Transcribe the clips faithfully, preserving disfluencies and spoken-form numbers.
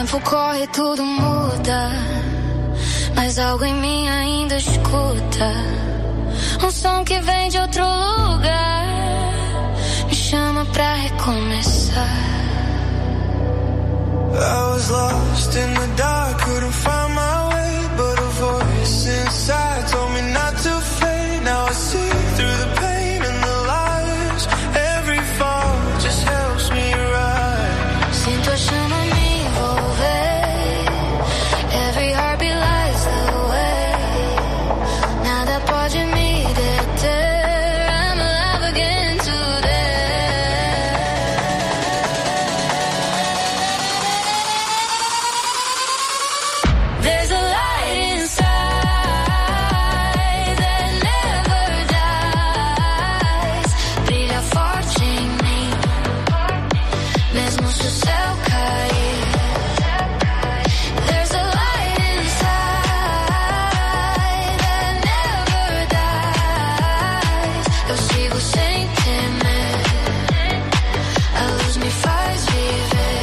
tempo corre, tudo muda, mas algo em mim ainda escuta. Um som que vem de outro lugar me chama pra recomeçar. I was lost in the dark, couldn't find my way, but a voice inside told me not to fade. Now I see through the pain and the lies. Every fall just helps me rise. Sinto a chama me envolver. Every heartbeat lights the way. Nada pode me deter. I'm alive again today. There's a light inside that never dies. Brilha forte em mim, mesmo se o céu cair. There's a light inside that never dies. Eu sigo sem temer, a luz me faz viver.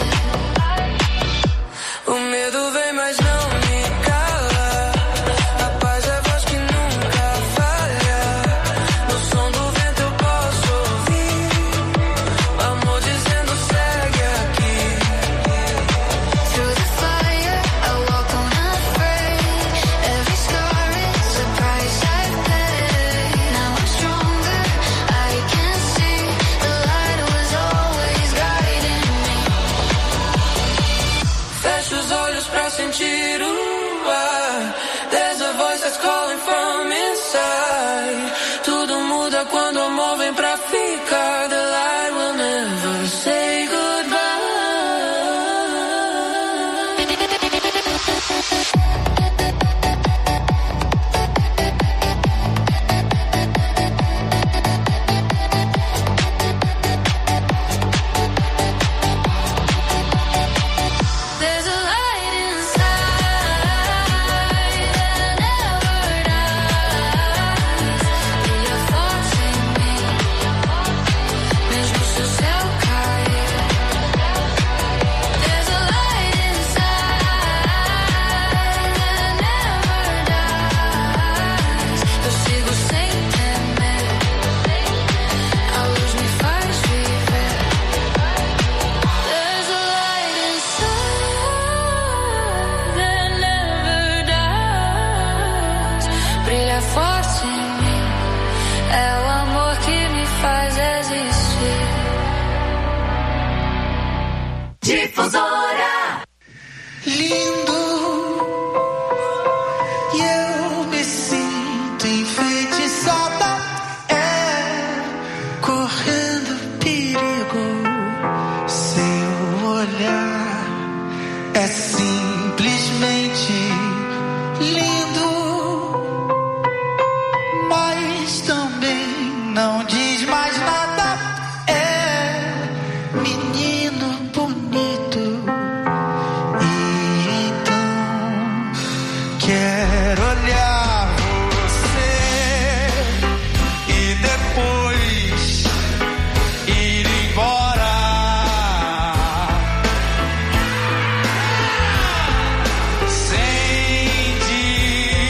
O medo vem, mas não me cala. A paz é a voz que nunca falha. No som do vento eu posso ouvir o amor dizendo segue aqui. Through the fire, I walk unafraid. Every scar is a price I've paid. Now I'm stronger, I can see the light was always guiding me. Fecho os olhos pra sentir o ar. There's a voice that's calling from inside. Tudo muda quando o amor vem pra ficar. The light will never say goodbye. There's a light inside that never dies. Brilha forte em mim, mesmo se o céu cair. There's a light inside that never dies. Eu sigo sem temer, a luz me faz viver. There's a light inside that never dies. Brilha forte em mim, é o amor que me faz existir. Difusora. Lindo, e eu me sinto enfeitiçada. É correndo perigo. Seu olhar é simplesmente lindo, mas também não diz mais nada. É menino bonito. E então quero olhar você e depois ir embora. Sem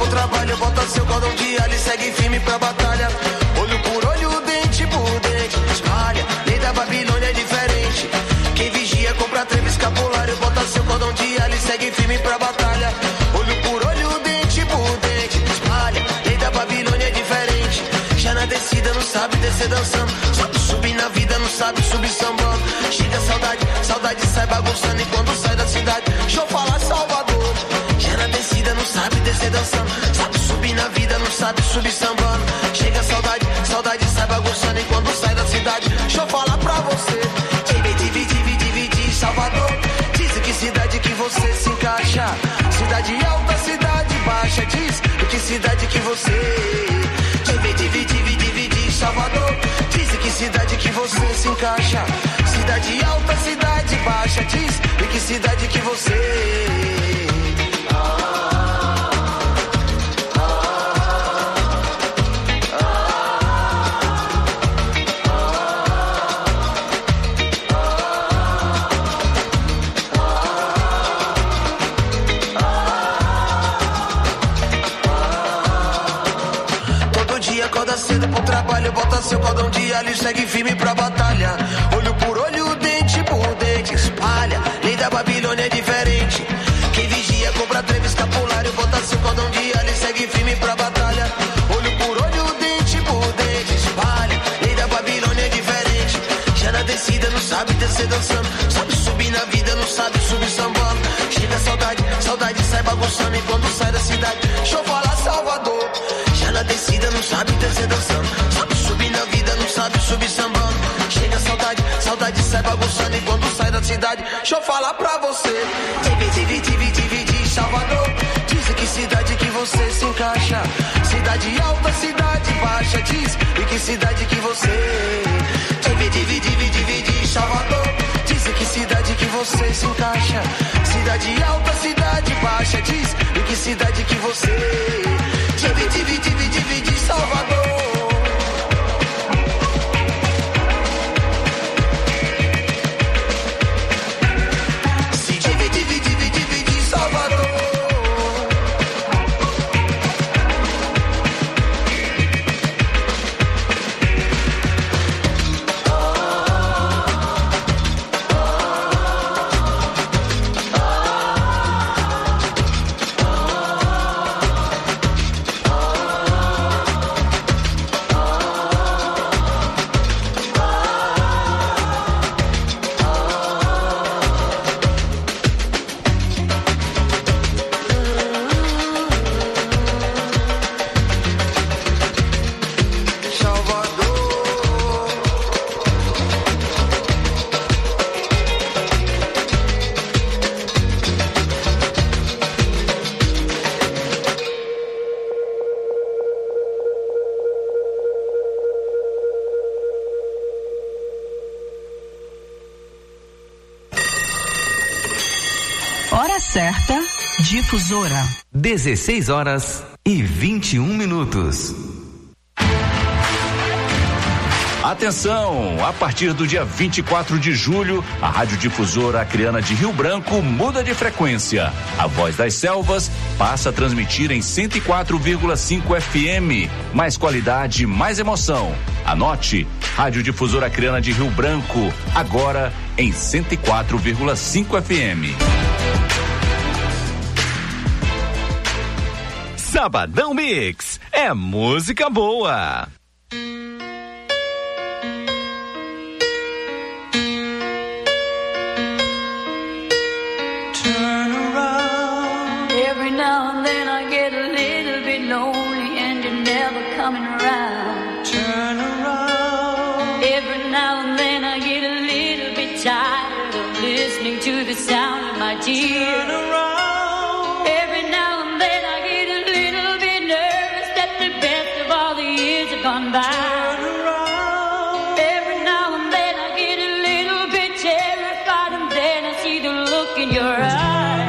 pro trabalho, bota seu cordão de alho e segue firme pra batalha. Olho por olho, dente por dente, espalha, lei da Babilônia é diferente. Quem vigia compra trevo escapulário, bota seu cordão de alho e segue firme pra batalha. Olho por olho, dente por dente, espalha, lei da Babilônia é diferente. Já na descida não sabe descer dançando, sabe subir na vida, não sabe subir sambando. Chega saudade, saudade sai bagunçando e quando sai da cidade, deixa eu falar Salvador. Já na descida não sabe descer dançando, sabe subir na vida, não sabe subir sambando. Chega saudade, saudade sai bagunçando e quando sai da cidade, deixa eu falar pra você. Divide, divide, divide, Salvador. Diz que cidade que você se encaixa, cidade alta, cidade baixa. Diz que cidade que você divide, divide, divide, Salvador. Diz que cidade que você se encaixa, cidade alta, cidade baixa. Diz que cidade que você acorda cedo pro trabalho, bota seu cordão de alho e segue firme pra batalha. Olho por olho, dente por dente, espalha, lei da Babilônia é diferente. Quem vigia compra trevo escapulário, bota seu cordão de alho e segue firme pra batalha. Olho por olho, dente por dente, espalha, lei da Babilônia é diferente. Já na descida não sabe descer dançando, sabe subir na vida, não sabe subir sambando. Chega saudade, saudade sai bagunçando e quando sai da cidade, deixa eu falar Salvador. Já na descida não sabe descer dançando, sabe subir na vida, não sabe subir sambando. Chega saudade, saudade sai bagunçando e quando sai da cidade, deixa eu falar pra você. Divide, divide, divide, Salvador. Diz que cidade que você se encaixa, cidade alta, cidade baixa. Diz e que cidade que você divide, divide, divide, Salvador. Diz que cidade que você se encaixa, cidade alta, cidade baixa. Diz e que cidade que você divide, divide, divide, divide, Salvador. Se divide, divide, divide, divide, Salvador. Certa, Difusora. dezesseis horas e vinte e um minutos. Atenção! A partir do dia vinte e quatro de julho, a Rádio Difusora Acreana de Rio Branco muda de frequência. A Voz das Selvas passa a transmitir em cento e quatro vírgula cinco F M. Mais qualidade, mais emoção. Anote, Rádio Difusora Acreana de Rio Branco, agora em cento e quatro vírgula cinco F M. Sabadão Mix é música boa. Turn around. Every now and then I get a little bit lonely and you're never coming around. Turn around. Every now and then I get a little bit tired of listening to the sound of my tears. Turn around. Gone by. Every now and then I get a little bit terrified, and then I see the look in your eyes.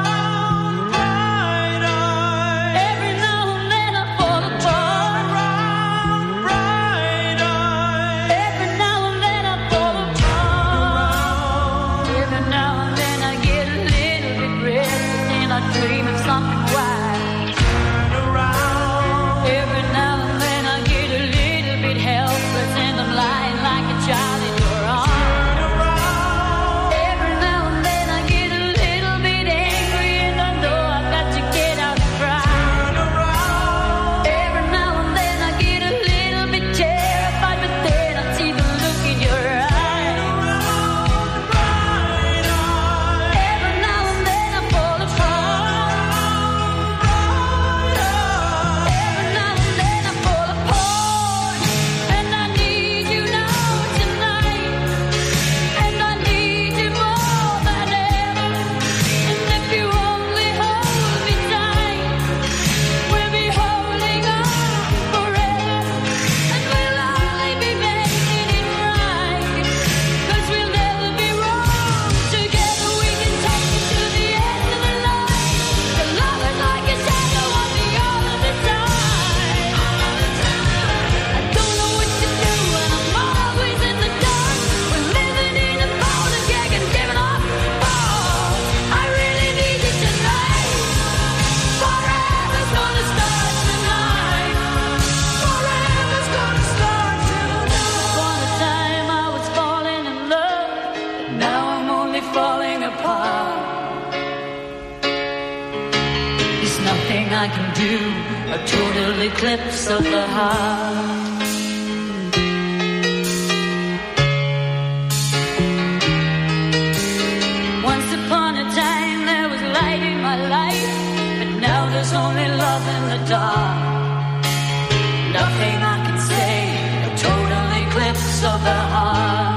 Every now and then I fall apart. Every now and then I fall apart. Every now and then I get a little bit I can do, a total eclipse of the heart. Once upon a time there was light in my life, but now there's only love in the dark. Nothing I can say, a total eclipse of the heart.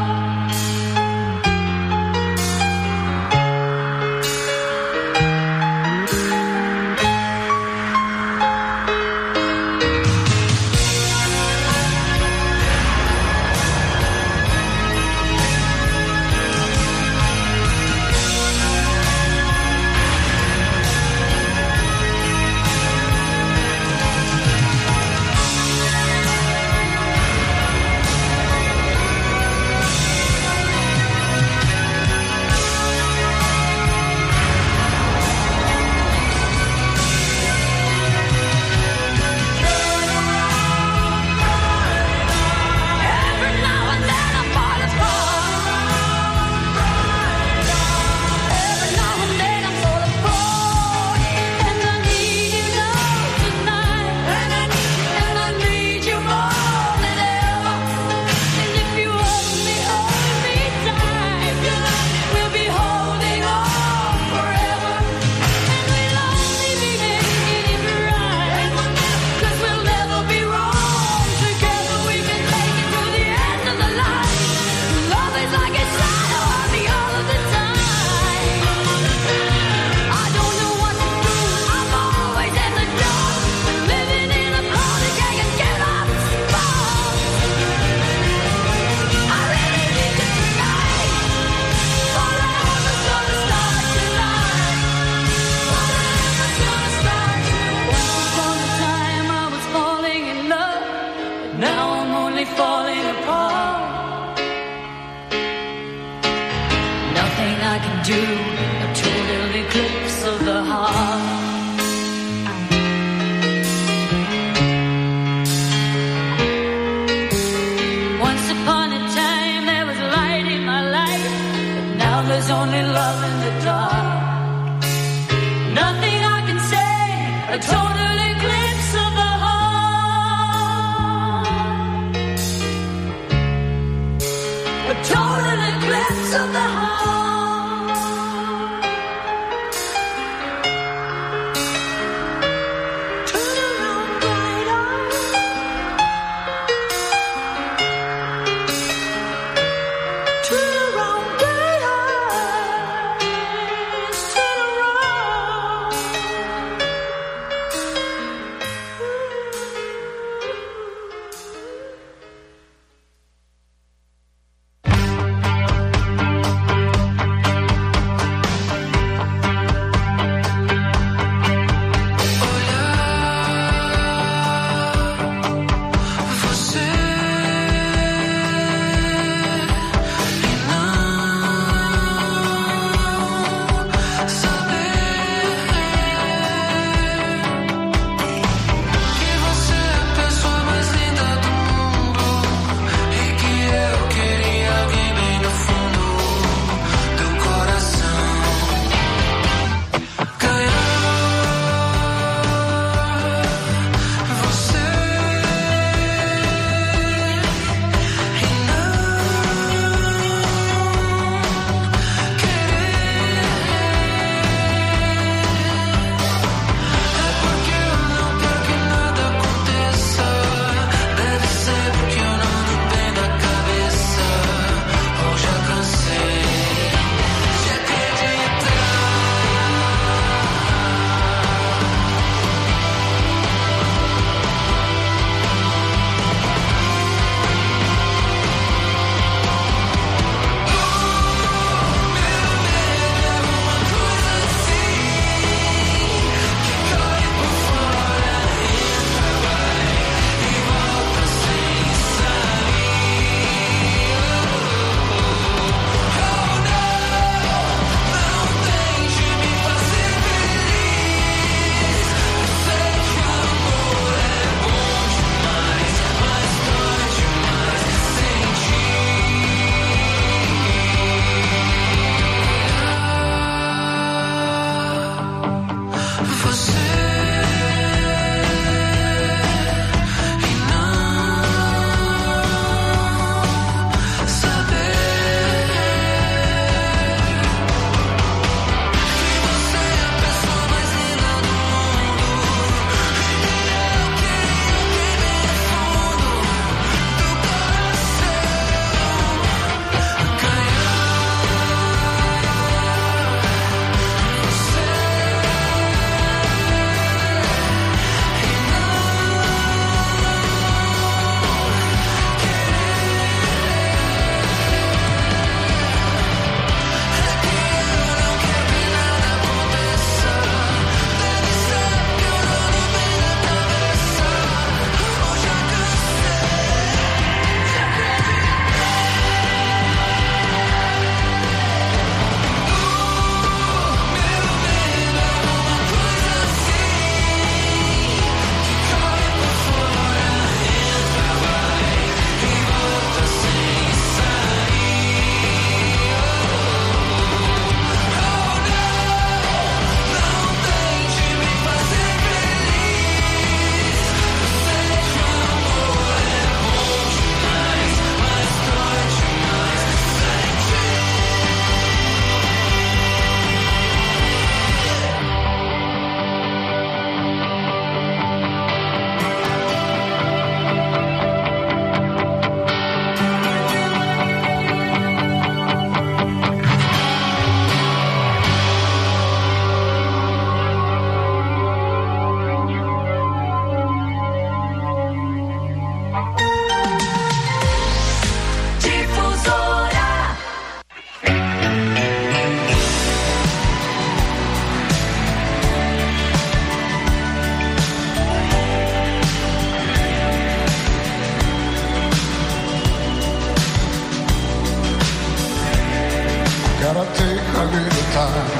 little time,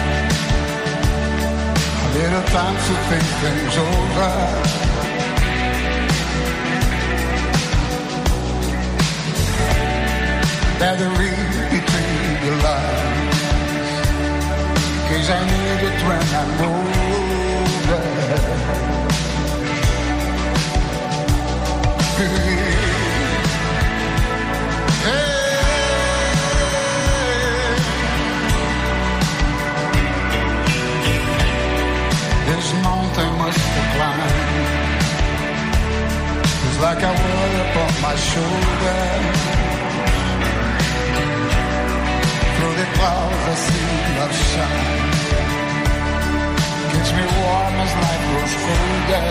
a little time to think things over. Better read between the lines, in case I need it when I'm older. Hey, hey. This mountain must decline. It's like a wall upon my shoulder. Through the clouds I see love shine. Keeps me warm as life grows colder.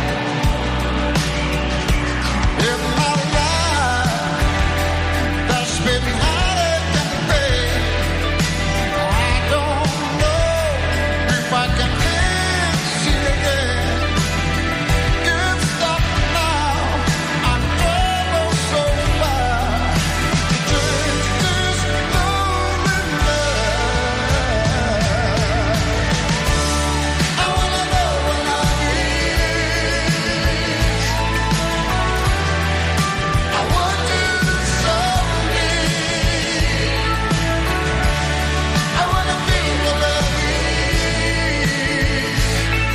In my life, there's been heartache and pain. I don't know if I can fix it again. Can't stop now, I'm troubled so far. Change this lonely love. I wanna know what love is. I want you to show me. I wanna feel what love is.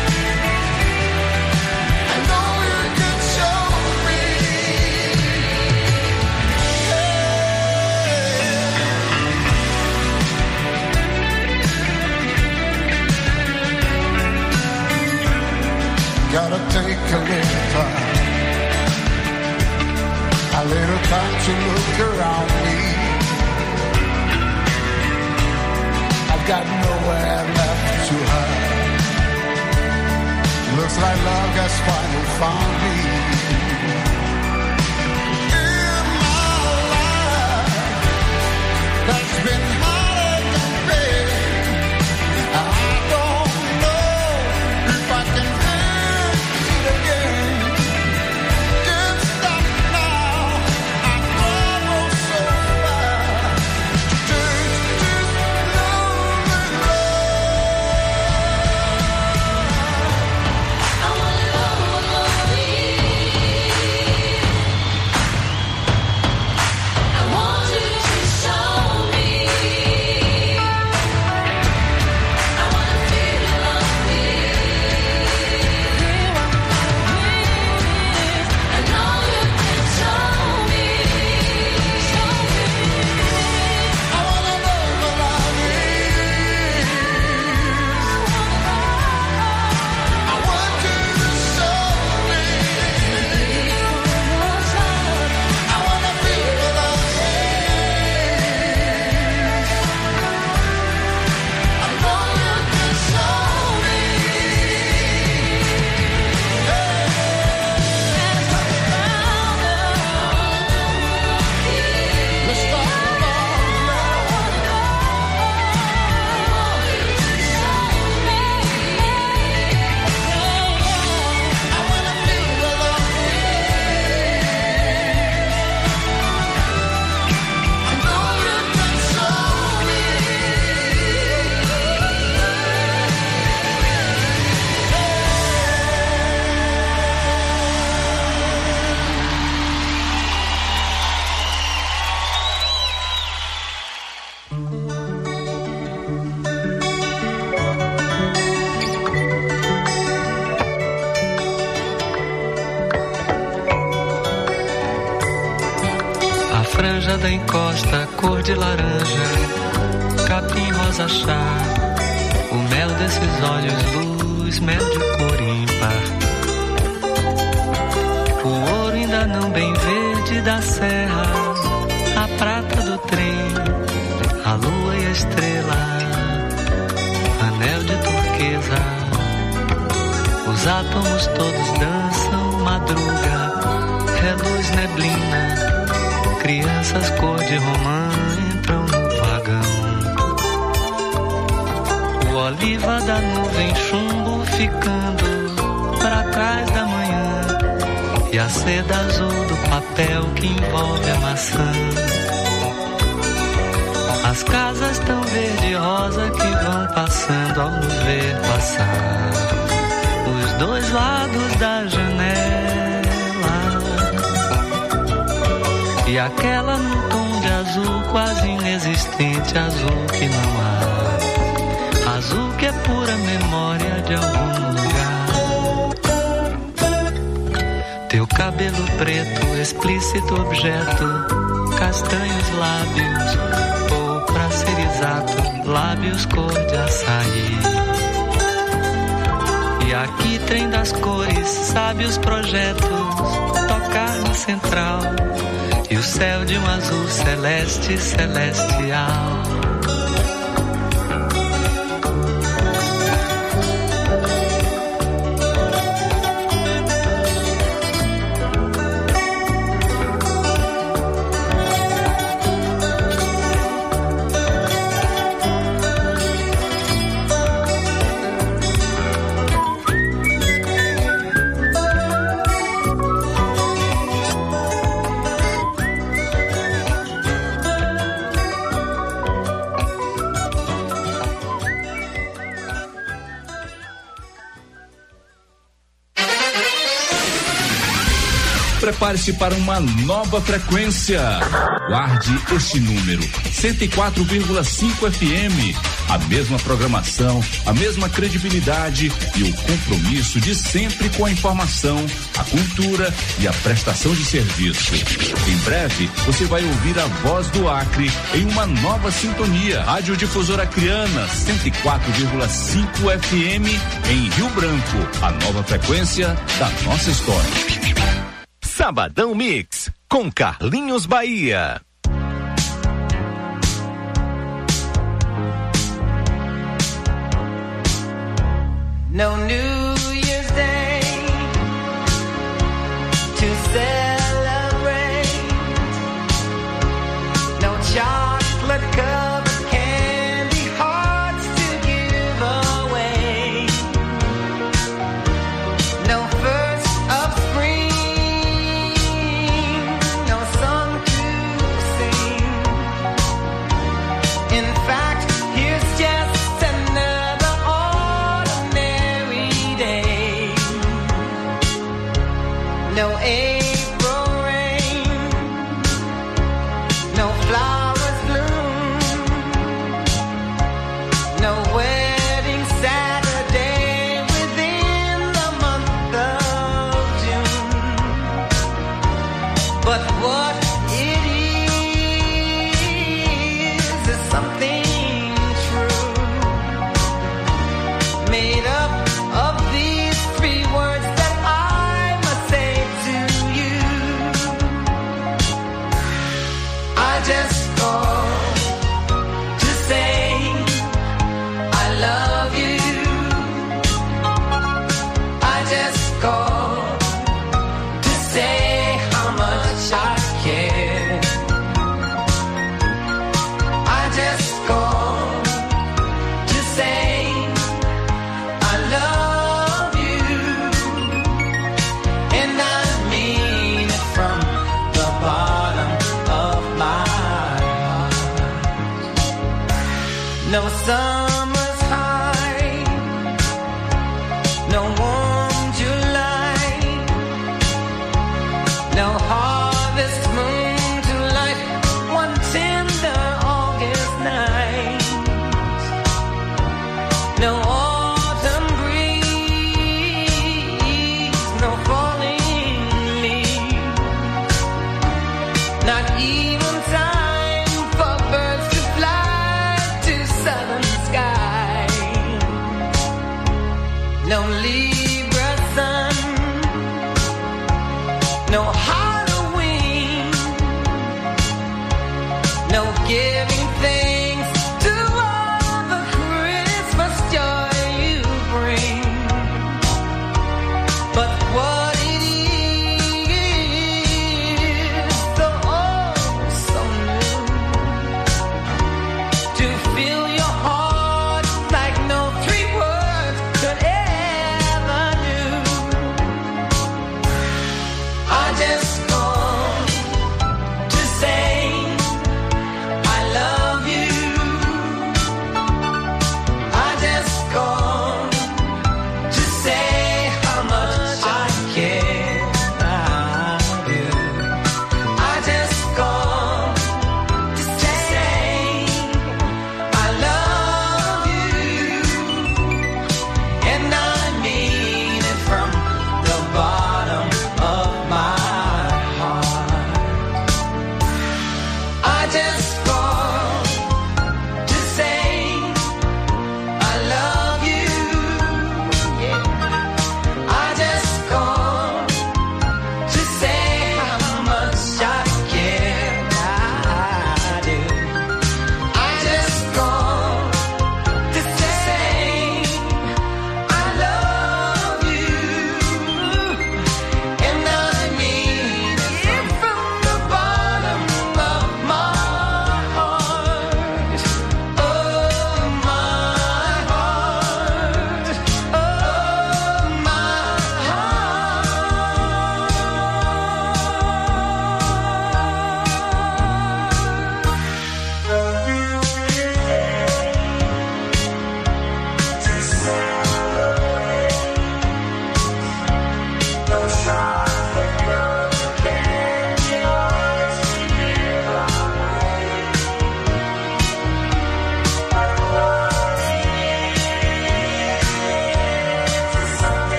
I know you can show me. Gotta take a little time, a little time to look around me. I've got nowhere left to hide. Looks like love has finally found me. In my life, there's been heartache and pain. I don't know if I can fix it again. Can't stop now, I'm troubled so far. Change this lonely love. I wanna know what love is. I want you to show me. I wanna feel what love is. I know you can show me. Show me. I wanna know what love is. I want you to show me. I wanna feel what love is. I know you can show me. Let's talk about love. I wanna feel what love is. I know you can show me. A franja da encosta, cor de laranja, capim rosa chá, o mel desses olhos, luz, mel de cor ímpar. O ouro ainda não bem verde da serra, a prata do trem, a lua e a estrela, anel de turquesa. Os átomos todos dançam, madruga, reluz, neblina. Crianças cor de romã entram no vagão. O oliva da nuvem chumbo ficando pra trás da manhã. E a seda azul do papel que envolve a maçã. As casas tão verde e rosa que vão passando ao nos ver passar. Os dois lados da janela. E aquela num tom de azul quase inexistente, azul que não há. Azul que é pura memória de algum lugar. Teu cabelo preto, explícito objeto, castanhos lábios, ou pra ser exato, lábios cor de açaí. E aqui trem das cores, sabe os projetos, tocar no central, e o céu de um azul celeste, celestial. Prepare-se para uma nova frequência. Guarde este número, cento e quatro vírgula cinco F M. A mesma programação, a mesma credibilidade e o compromisso de sempre com a informação, a cultura e a prestação de serviço. Em breve, você vai ouvir a voz do Acre em uma nova sintonia. Rádio Difusora Acreana, cento e quatro vírgula cinco F M em Rio Branco. A nova frequência da nossa história. Sabadão Mix, com Carlinhos Bahia. No New Year's Day to celebrate. No chocolate covered candy hearts to give away. No first of spring. No April rain, no flowers bloom, no wedding Saturday within the month of June. But what it is is something true, made up of these three words that I must say. I just called to say I love you. I just called to say how much I care. I just called to say I love you, and I mean it from the bottom of my heart. No summer's high, no warm July, no harvest moon to light one tender August night, no autumn breeze, no falling leaves, not even time for birds to fly to southern sky. No Libra sun, no Halloween, no giving thanks to all the Christmas joy you bring. But what it is, so oh so new, to fill your heart like no three words could ever do. I just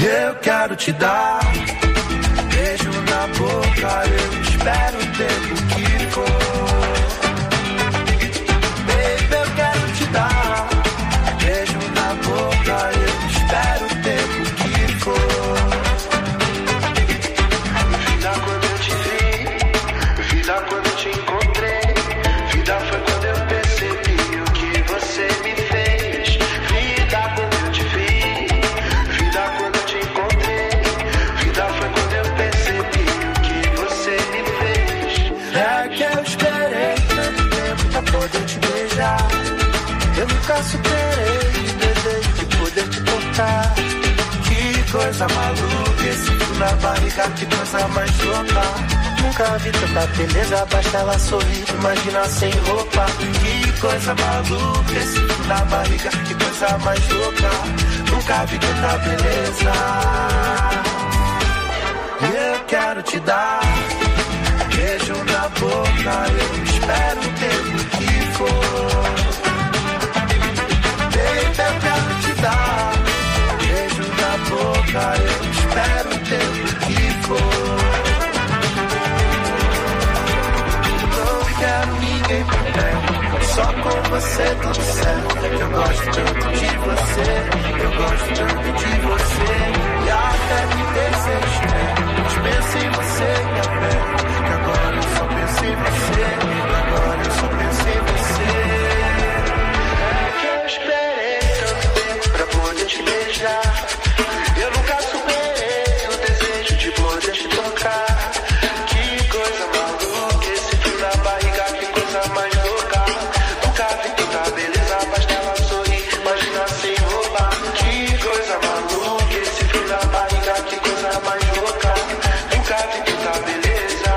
Eu quero te dar beijo na boca, eu espero o tempo que for. Baby, eu quero te dar beijo na boca, eu espero o tempo que for. Vida quando eu te vi, vida quando eu te encontrei, vida foi quando eu percebi o que você me fez. Vida quando eu te vi, vida quando eu te encontrei, vida foi quando eu percebi o que você me fez. É que eu esperei tanto tempo pra poder te beijar, eu nunca superei o desejo de poder te tocar. Que coisa maluca, esse frio na barriga, que coisa mais louca. Nunca vi tanta beleza, basta ela sorrir, imagina sem roupa. Que coisa maluca, esse frio na barriga, que coisa mais louca. Nunca vi tanta beleza. Eu quero te dar beijo na boca, eu espero o tempo que for. Baby, eu quero te dar beijo na boca, eu espero o tempo que for. Não quero ninguém por perto, só com você tudo certo. Eu gosto tanto de você, eu gosto tanto de você. E até me desejo, mas penso em você, minha fé. Que agora eu só penso em você, agora eu só penso em você. É que eu esperei tanto tempo pra poder te beijar, eu nunca superei o desejo de poder te tocar. Que coisa maluca, esse frio na barriga, que coisa mais louca. Nunca vi tanta beleza, basta ela sorrir, imagina sem roupa. Que coisa maluca, esse frio na barriga, que coisa mais louca. Nunca vi tanta beleza.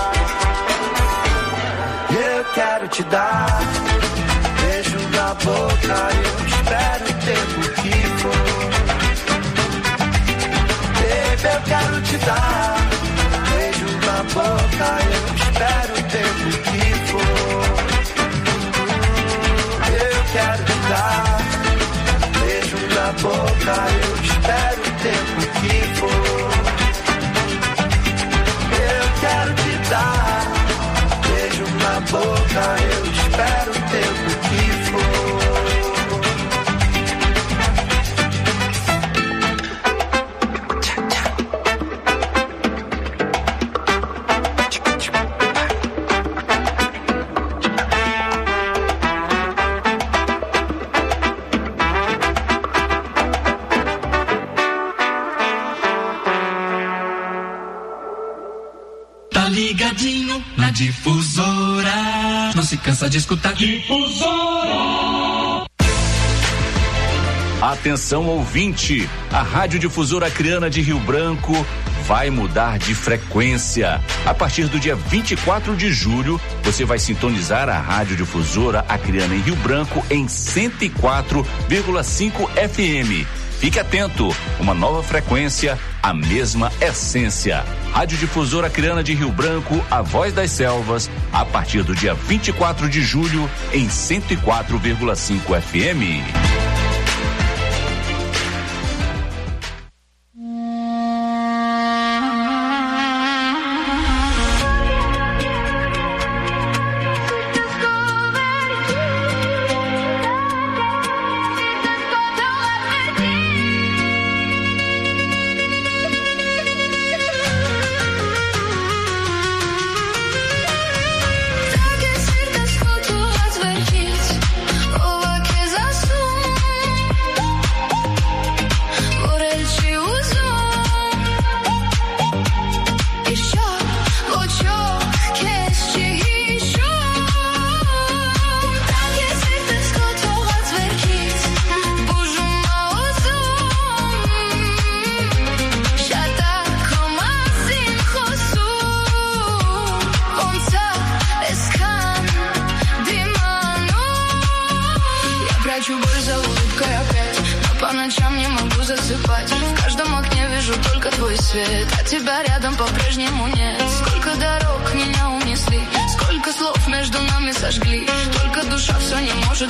Eu quero te dar beijo na boca, eu espero o tempo que for. Baby, eu quero te dar beijo na boca, eu espero o tempo que for. Eu quero te dar beijo na boca, eu espero o tempo que for. Eu quero te dar beijo na boca, eu espero o tempo que for. Ligadinho na Difusora, não se cansa de escutar Difusora. Atenção ouvinte, a Rádio Difusora Acreana de Rio Branco vai mudar de frequência. A partir do dia vinte e quatro de julho, você vai sintonizar a Rádio Difusora Acreana em Rio Branco em cento e quatro vírgula cinco F M. Fique atento, uma nova frequência, a mesma essência. Rádio Difusora Acreana de Rio Branco, a voz das selvas, a partir do dia vinte e quatro de julho em cento e quatro vírgula cinco F M.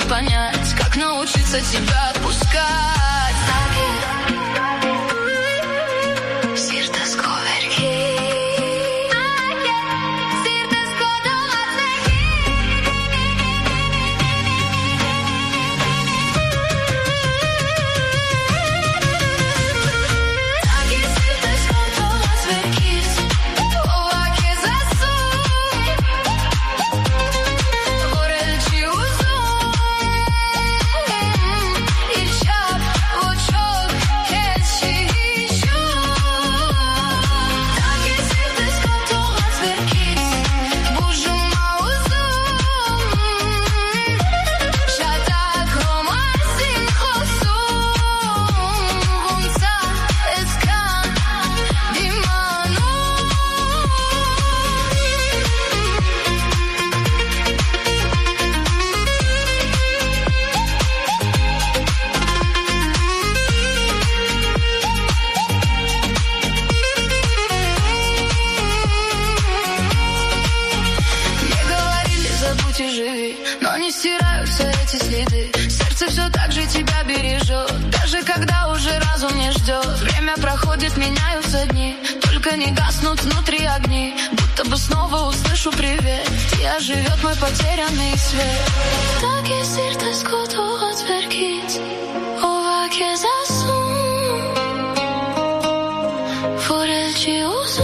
Понять, как научиться тебя отпускать. меняются дни, только не гаснут внутри огни, будто бы снова услышу привет, я живет мой потерянный свет. Так и сирта ското отверкить, овак е засун, форелчи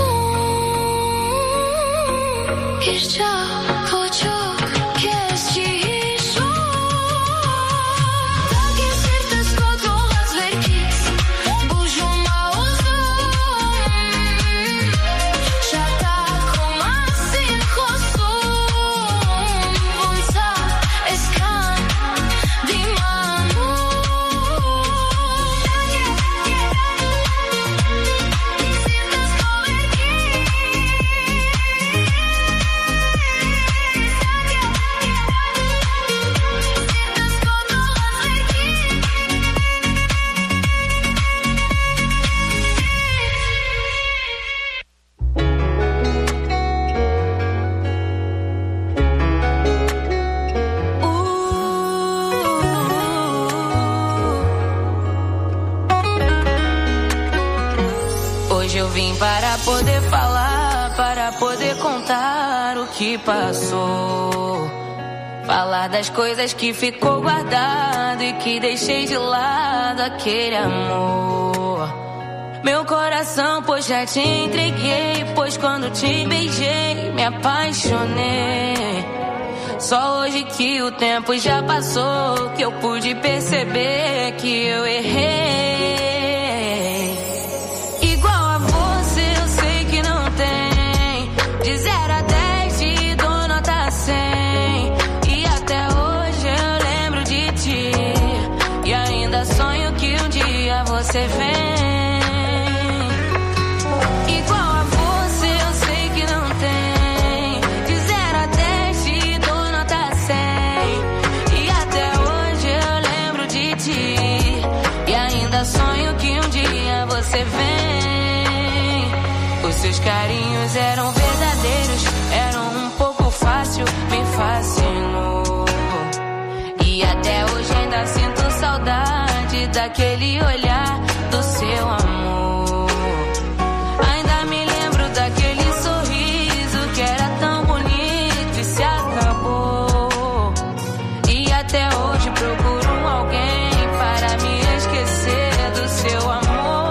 узун, ища почок, кести ишо. Так и сирта ското отверкить, бужума узун, шата комасин хосун, вунца эскан диману. Hoje eu vim para poder falar, para poder contar o que passou. Falar das coisas que ficou guardado e que deixei de lado aquele amor. Meu coração, pois já te entreguei, pois quando te beijei me apaixonei. Só hoje que o tempo já passou, que eu pude perceber que eu errei. Igual a você eu sei que não tem, de zero a dez te dou nota cem. E até hoje eu lembro de ti, e ainda sonho que um dia você vem. Igual a você eu sei que não tem, de zero a dez te dou nota cem. E até hoje eu lembro de ti, e ainda sonho que um dia você vem. Os seus carinhos eram verdadeiros, eram um pouco fácil, me fascinou. E até hoje ainda sinto saudade daquele olhar do seu amor. Ainda me lembro daquele sorriso que era tão bonito e se acabou. E até hoje procuro alguém para me esquecer do seu amor.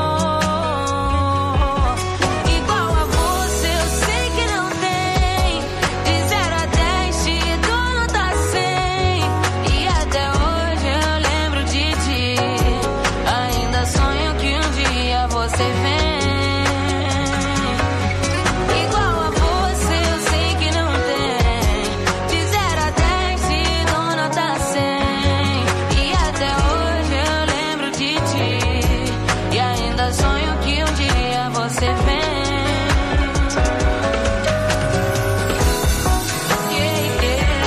Igual a você eu sei que não tem, de zero a dez te dou nota cem. E até hoje eu lembro de ti, ainda sonho que um dia você vem. Igual a você eu sei que não tem, de zero a dez te dou nota cem. E até hoje eu lembro de ti, e ainda sonho que um dia você vem. Yeah,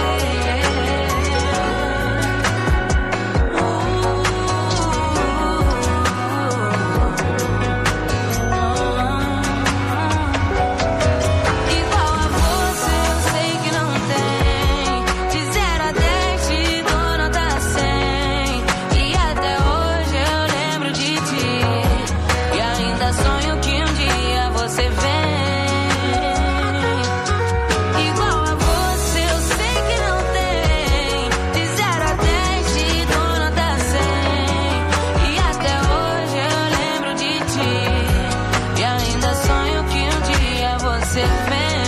Igual a você eu sei que não tem, de zero a dez te dou nota cem. E até hoje eu lembro de ti, e ainda sonho que um dia você vem. Igual a você eu sei que não tem, de zero a dez te dou nota cem. E até hoje eu lembro de ti, e ainda sonho que um dia você vem.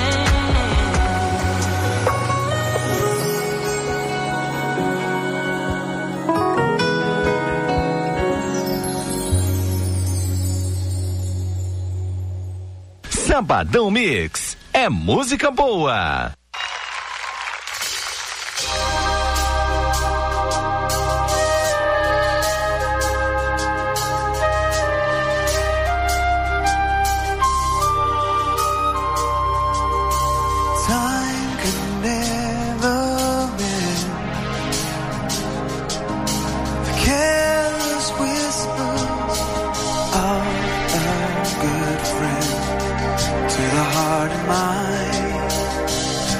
Sabadão Mix é música boa. Time could never mend the careless whispers of a good friend to the heart and mind.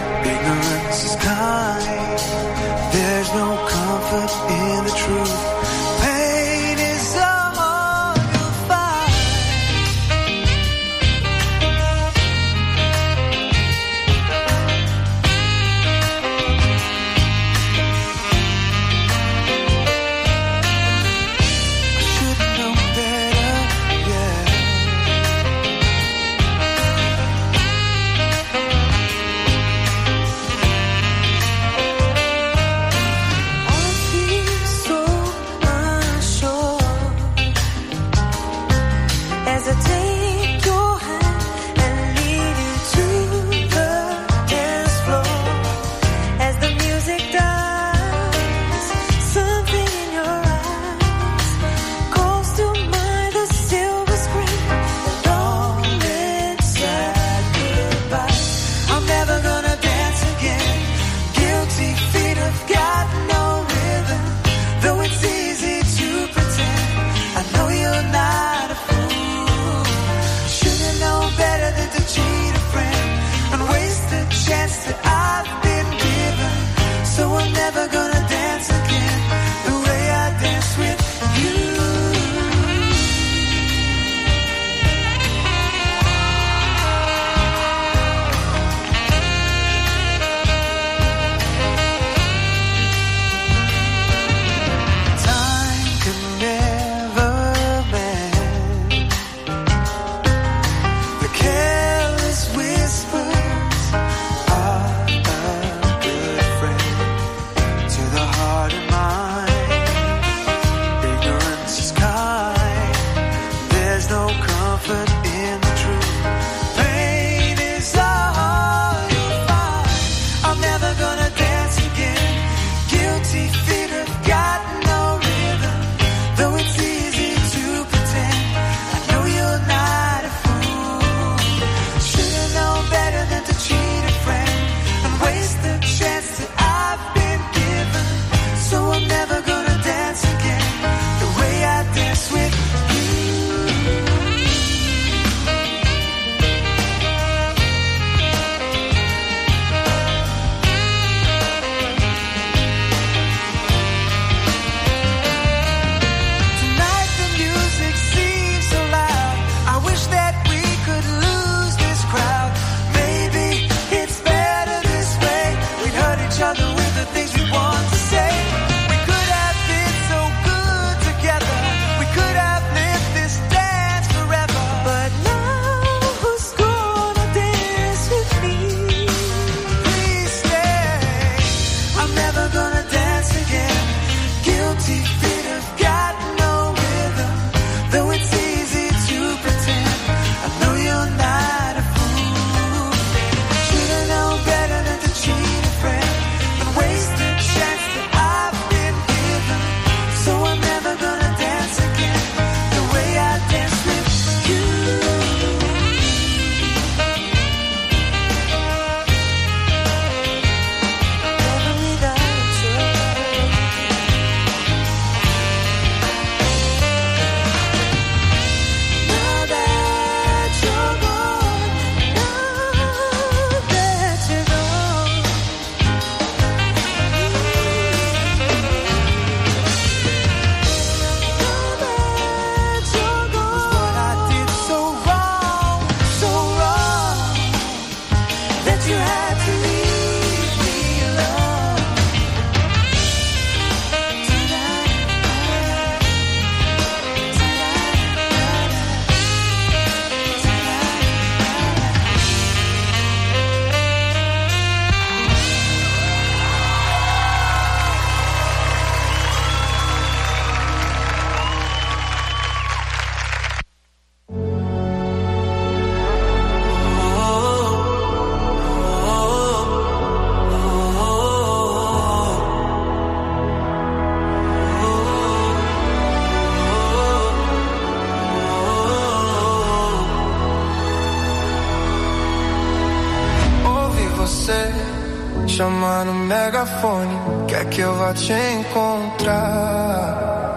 chamar no megafone, quer que eu vá te encontrar.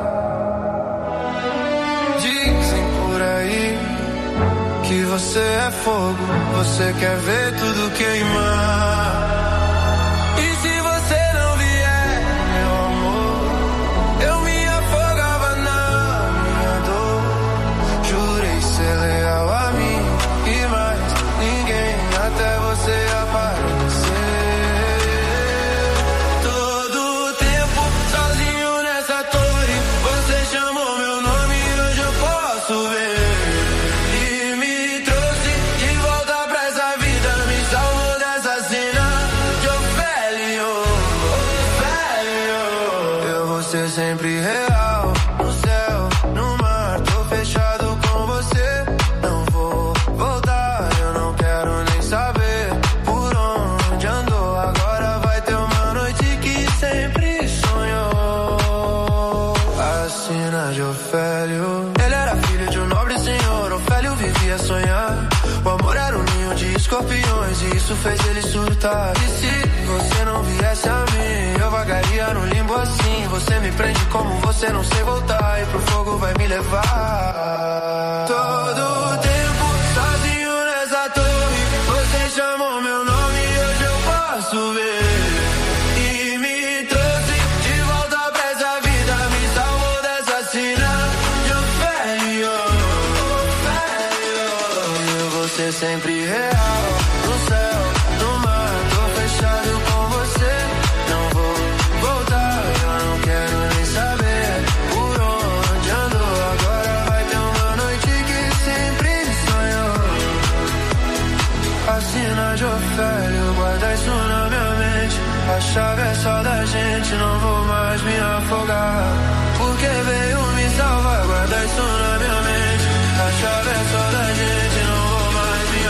Dizem por aí que você é fogo, você quer ver tudo queimar. E se você não vier, meu amor, eu me afogava na minha dor. Jurei ser leal a mim e mais ninguém, até você aparecer. Todo tempo sozinho nessa torre, você chamou meu nome e hoje eu posso ver. Sempre real, no céu, no mar, tô fechado com você. Não vou voltar, eu não quero nem saber por onde andou. Agora vai ter uma noite que sempre sonhou. Assina de Ofélio. Ele era filho de um nobre senhor, Ofélio vivia a sonhar. O amor era um ninho de escorpiões e isso fez ele surtar. E se você não viesse a mim, eu vagaria no limbo assim. Você me prende como você não sei voltar, e pro fogo vai me levar. Todo tempo sozinho nessa torre, você chamou meu nome e hoje eu posso ver. E me trouxe de volta pra essa vida, me salvou dessa sina de Ofélio. Eu vou ser sempre real, no céu, no mar, tô fechado com você. Não vou voltar, eu não quero nem saber por onde andou. Agora vai ter uma noite que sempre sonhou. Assina de Ofélio, guarda isso na minha mente. A chave é só da gente, não vou mais me afogar. Porque veio me salvar, guarda isso na minha mente. A chave é só da gente, não vou mais me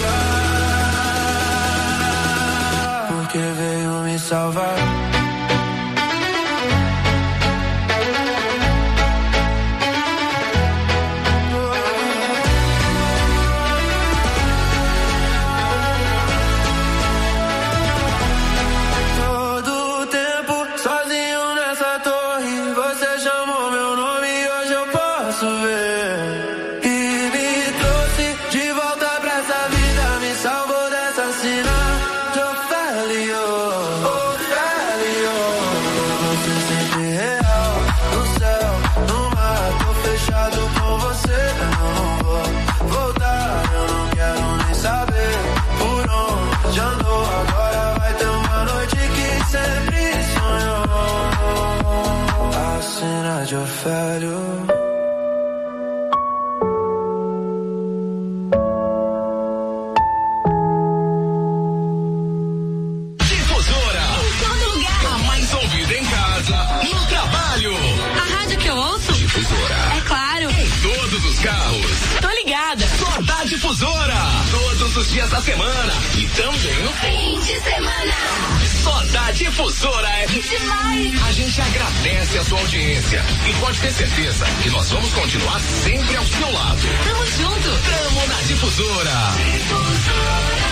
afogar. Porque veio me salvar. Todo tempo sozinho nessa torre, você chamou meu nome e hoje eu posso ver. E me trouxe de volta pra essa vida, me salvou dessa sina de Ofélio. Ofélio, você sempre real, no céu, no mar, tô fechado com você. Eu não vou voltar, eu não quero nem saber por onde andou. Agora vai ter uma noite que sempre sonhou. Assina de Ofélio. Difusora. Todo lugar. A mais ouvida em casa, no trabalho. A rádio que eu ouço? Difusora. É claro. Em todos os carros. Tô ligada. Só da Difusora. Todos os dias da semana. E também no Fim de semana. Só da Difusora é demais. A gente agradece a sua audiência e pode ter certeza que nós vamos continuar sempre ao seu lado. Tamo junto. Tamo na Difusora. Difusora.